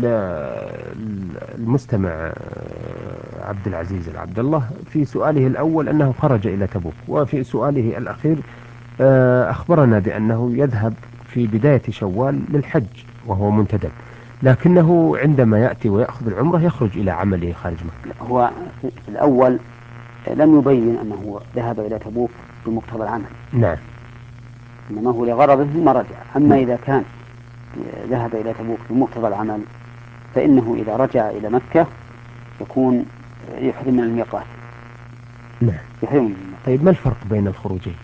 المستمع عبد العزيز العبد الله في سؤاله الأول أنه خرج إلى تبوك، وفي سؤاله الأخير أخبرنا بأنه يذهب في بداية شوال للحج وهو منتدب، لكنه عندما يأتي ويأخذ العمرة يخرج إلى عمله خارج مكة. هو في الأول لم يبين أنه ذهب إلى تبوك بمقتضى العمل، نعم، إنما هو لغرضه ثم رجع. أما إذا كان ذهب إلى تبوك بمقتضى العمل فإنه إذا رجع إلى مكة يكون يحرم من الميقات. نعم. يحرم من الميقات. طيب ما الفرق بين الخروجين؟